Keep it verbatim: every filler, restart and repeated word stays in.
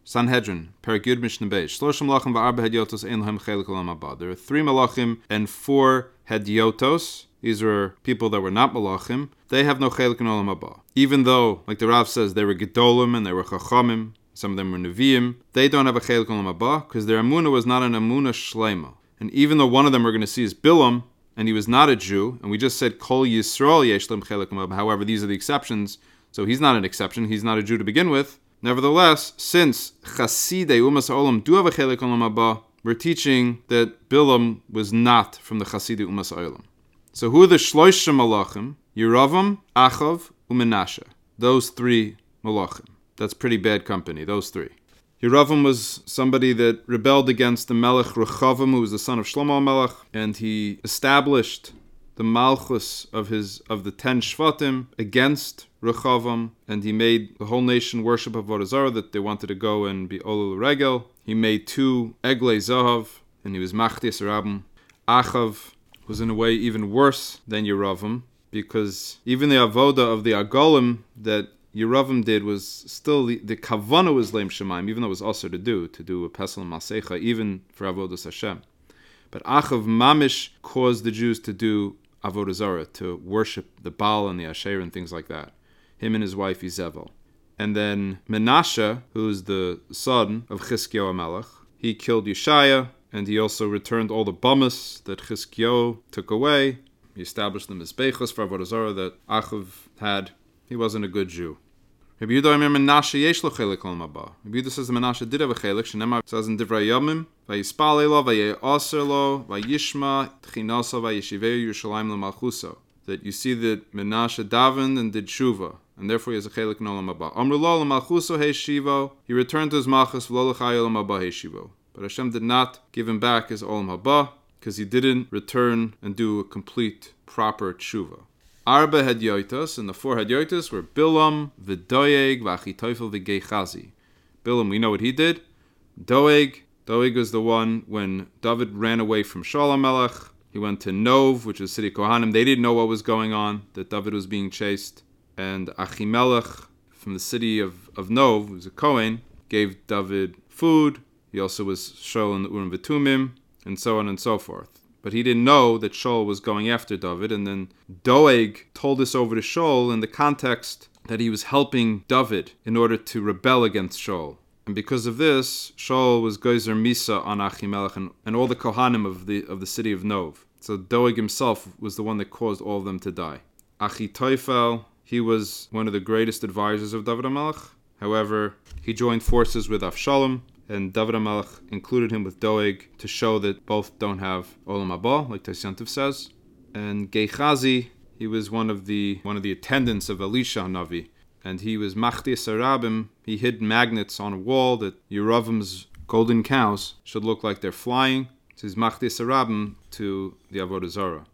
Sanhedrin, Perek Yud Mishnah Beis. Shlosh malachim va'arba hedyotos ein lahem chelik olam haba. There are three malachim and four hedyotos. These were people that were not malachim. They have no chelik in olam haba. Even though, like the Rav says, they were gedolim and they were chachamim, some of them were neviim, they don't have a chelik in olam haba because their amunah was not an amunah shleima. And even though one of them we're going to see is Bilam, and he was not a Jew, and we just said Kol Yisrael yesh lam chelik olam haba. However, these are the exceptions, so he's not an exception. He's not a Jew to begin with. Nevertheless, since Chasidei Umas Olam do have a chelik olam haba, we're teaching that Bilam was not from the Chasidei Umas Olam. So who are the Shloisha Malachim? Yeravam, Achav, Umenashe. Those three Malachim. That's pretty bad company, those three. Yeravam was somebody that rebelled against the Melech Rechavam, who was the son of Shlomo Melech, and he established the Malchus of his of the ten Shvatim against Rechavam, and he made the whole nation worship Avodah Zarah, that they wanted to go and be Olul Regel. He made two Eglei Zahav, and he was Machtis Rabim. Achav was in a way even worse than Yeravam, because even the Avodah of the Agolim that Yeravam did was still, the, the Kavanah was Leim Shemaim, even though it was also to do, to do a Pesel Masecha, even for Avodas Hashem. But Achav Mamish caused the Jews to do Avodah Zarah, to worship the Baal and the Asher and things like that. Him and his wife Izevel. And then Menashe, who's the son of Chizkiyahu HaMelech, he killed Yeshaya, and he also returned all the Bamas that Chizkiyahu took away. He established the Mizbechos for Avodah Zarah that Achav had. He wasn't a good Jew. Rabbi Yehuda Omer Menashe yesh lo chelik olam haba. Rabbi Yehuda says that Menashe did have a chelik. Shenemar says in Divrei Yomim, Vayispalei lo, Vaye'aser lo, Vayishma, Tchinoso, Vayeshiveu Yerushalayim lemalchuso. That you see that Menashe davened and did tshuva, and therefore he has a chelik in olam haba. Amru lo lemalchuso heishivo. He returned to his malchus v'lo l'chai olam haba heishivo. But Hashem did not give him back his olam haba because he didn't return and do a complete, proper tshuva. Arba hedyotos, and the four hedyotos were Bilam, V'doeg, V'achitoifel, V'geichazi. Bilam, we know what he did. Doeg, Doeg was the one when David ran away from Shaul HaMelech. He went to Nov, which was city Kohanim. They didn't know what was going on, that David was being chased. And Achimelech, from the city of, of Nov, who was a Kohen, gave David food. He also was Shaul in the Urim V'tumim, and so on and so forth. But he didn't know that Shaul was going after David, and then Doeg told this over to Shaul in the context that he was helping David in order to rebel against Shaul. And because of this, Shaul was Geyser Misa on Achimelech and, and all the Kohanim of the of the city of Nov. So Doeg himself was the one that caused all of them to die. Achitophel, he was one of the greatest advisors of David HaMelech. However, he joined forces with Avshalom, and David HaMelech included him with Doeg to show that both don't have Olam Haba, like Tasyantiv says. And Geichazi, he was one of the one of the attendants of Elisha HaNavi, and he was Machtis Arabim. He hid magnets on a wall that Yeravim's golden cows should look like they're flying. So he's Machtis Arabim to the Avodah Zarah.